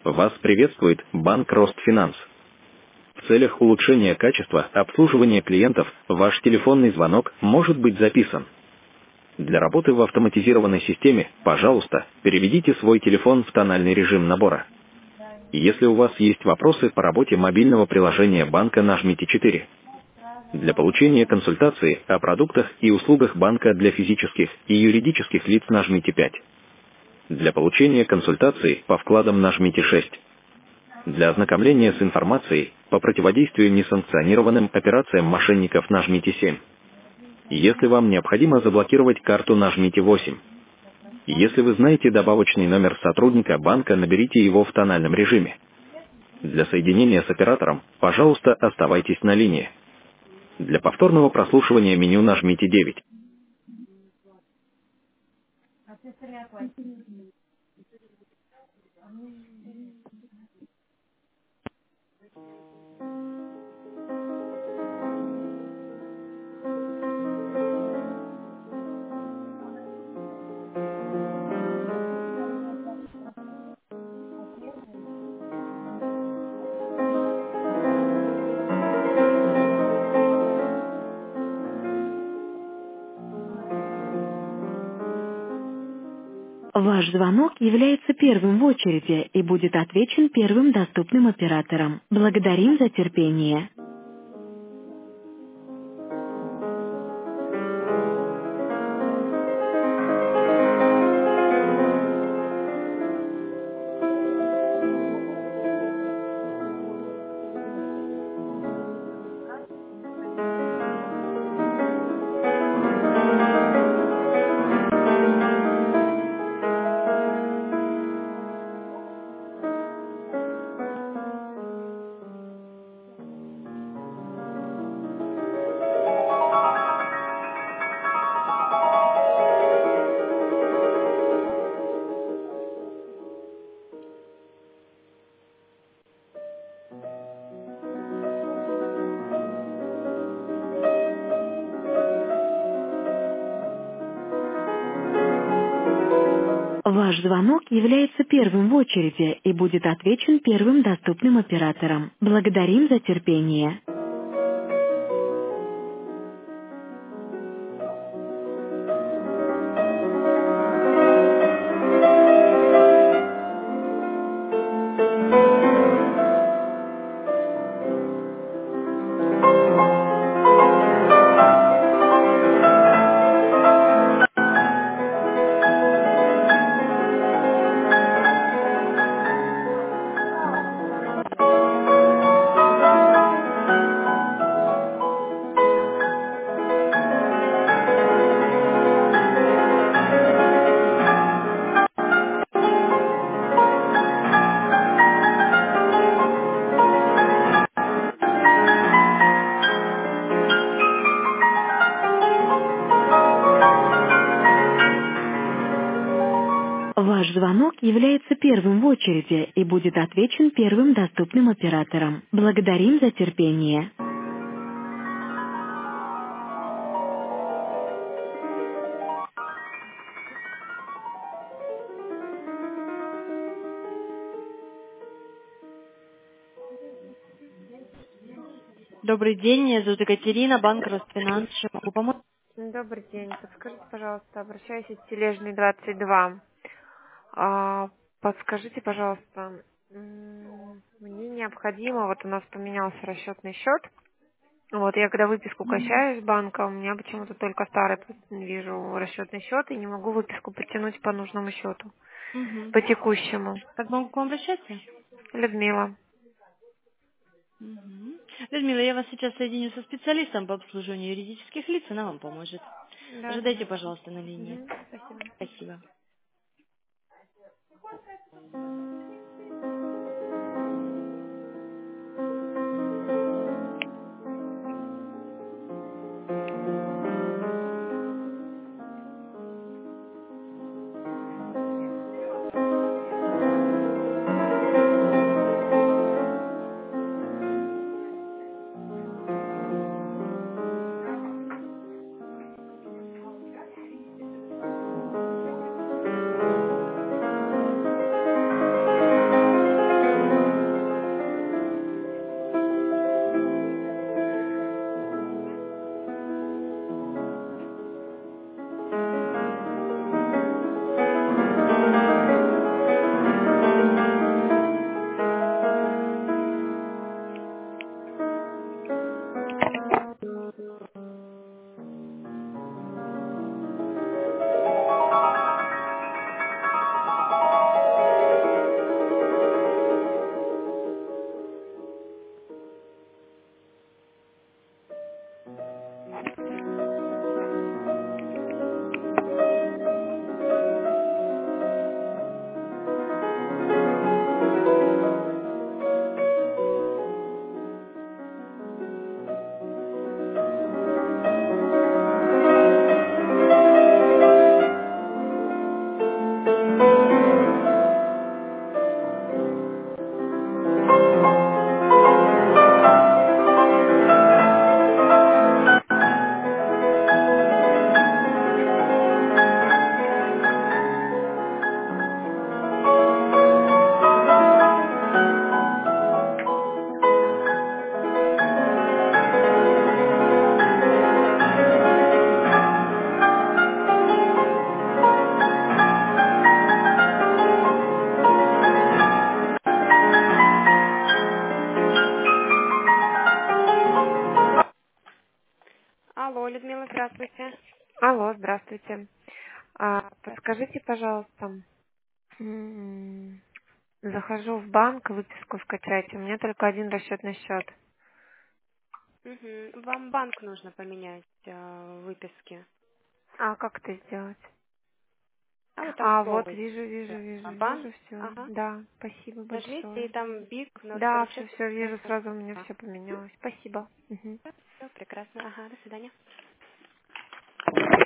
Вас приветствует Банк Ростфинанс. В целях улучшения качества обслуживания клиентов ваш телефонный звонок может быть записан. Для работы в автоматизированной системе, пожалуйста, переведите свой телефон в тональный режим набора. Если у вас есть вопросы по работе мобильного приложения банка, нажмите 4. Для получения консультации о продуктах и услугах банка для физических и юридических лиц нажмите 5. Для получения консультации по вкладам нажмите 6. Для ознакомления с информацией по противодействию несанкционированным операциям мошенников нажмите 7. Если вам необходимо заблокировать карту, нажмите 8. Если вы знаете добавочный номер сотрудника банка, наберите его в тональном режиме. Для соединения с оператором, пожалуйста, оставайтесь на линии. Для повторного прослушивания меню нажмите 9. Ваш звонок является первым в очереди и будет отвечен первым доступным оператором. Благодарим за терпение. Ваш звонок является первым в очереди и будет отвечен первым доступным оператором. Благодарим за терпение. Ваш звонок является первым в очереди и будет отвечен первым доступным оператором. Благодарим за терпение. Добрый день, меня зовут Екатерина, банк Росфинанс. Чем могу помочь? Добрый день. Подскажите, пожалуйста, обращаюсь из Тележной 22. Подскажите, пожалуйста, мне необходимо, вот у нас поменялся расчетный счет. Вот я когда выписку качаю из банка, у меня почему-то только старый вижу расчетный счет и не могу выписку подтянуть по нужному счету, Мгм. по текущему. Как могу к вам обращаться? Людмила. Мгм. Людмила, я вас сейчас соединю со специалистом по обслуживанию юридических лиц, она вам поможет. Да, Ожидайте, давайте. пожалуйста, на линии. Спасибо. Спасибо. Здравствуйте. Подскажите, пожалуйста, захожу в банк, выписку скачать. У меня только один расчетный счет. Вам банк нужно поменять выписки. А как это сделать? А вот там Вот, слово банк. вижу все. Ага. Да, спасибо Нажмите, и большое. там БИК, номер Да, расчета. все вижу, сразу у меня все поменялось. Спасибо. Мгм. Все прекрасно. Ага, до свидания.